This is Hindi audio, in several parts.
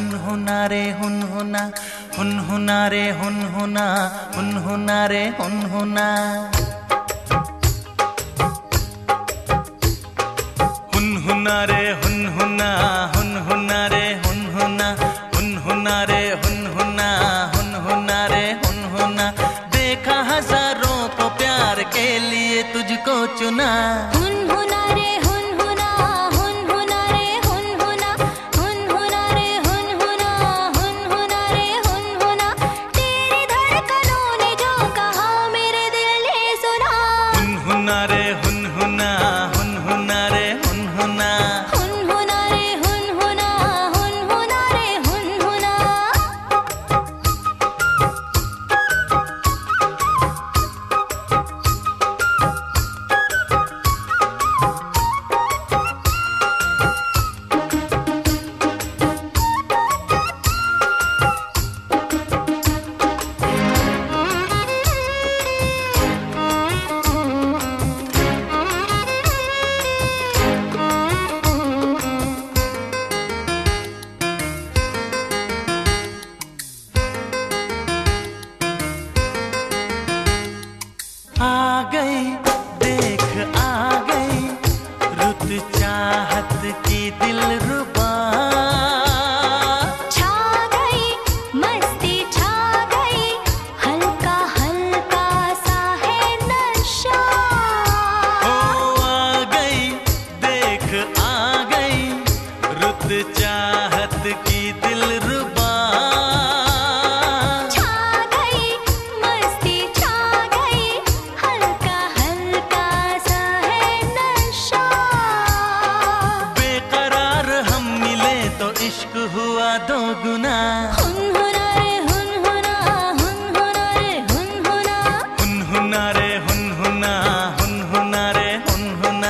हुनहुना रे हुनहुना, हुनहुना रे हुनहुना, हुनहुना रे हुनहुना। हुनहुना रे हुनहुना, हुनहुना रे हुनहुना, हुनहुना रे हुनहुना, हुनहुना रे हुनहुना। देखा हजारों को प्यार के लिए तुझको चुना। हुनहुना रे हुनहुना, हुनहुना रे हुनहुना, हुनहुना रे हुनहुना, हुनहुना रे हुनहुना। तेरी धड़कनों ने जो कहा मेरे दिल ने सुना। हुनहुना रे हुनहुना, हुनहुना रे हुनहुना, हुनहुना रे हुनहुना, हुनहुना रे हुनहुना। आ गई देख आ गई रुत चाहत की दिलरुबा। छा गई मस्ती छा गई, हल्का हल्का सा है नशा। ओ आ गई देख आ गई रुत चाहत की दिलरुबा। छा गई मस्ती छा गई, हल्का हल्का सा है नशा। बेकरार हम मिले तो इश्क हुआ दो गुना। हुनहुना रे हुनहुना, हुनहुना रे हुनहुना। हुनहुना रे हुनहुना, हुनहुना रे हुनहुना।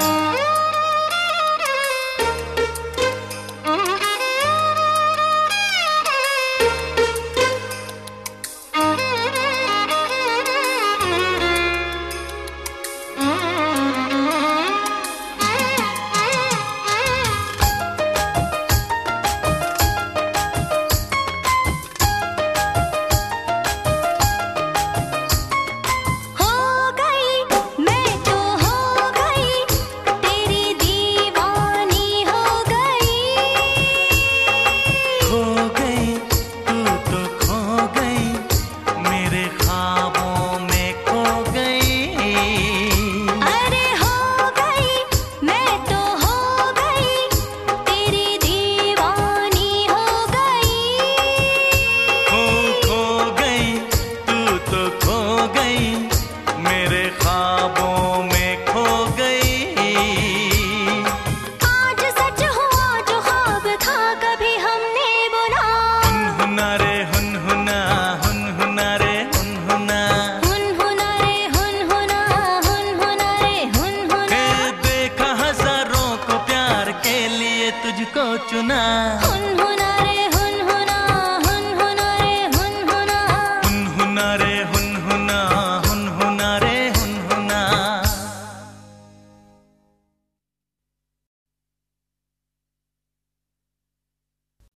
हो गई मैं तो हो गई, तेरी दीवानी हो गई। खो गई तू तो खो गई मेरे ख्वाबों में खो गई। अरे हो गई मैं तो हो गई, तेरी दीवानी हो गई। खो गई तू तो खो गई मेरे ख्वाबों में खो गई। आज सच हुआ जो ख्वाब था कभी हमने बुना। हुनहुना रे हुनहुना, हुनहुना रे हुनहुना। हुनहुना रे हुनहुना, हुनहुना रे हुनहुना। देखा हजारों को प्यार के लिए तुझको चुना। हुनहुना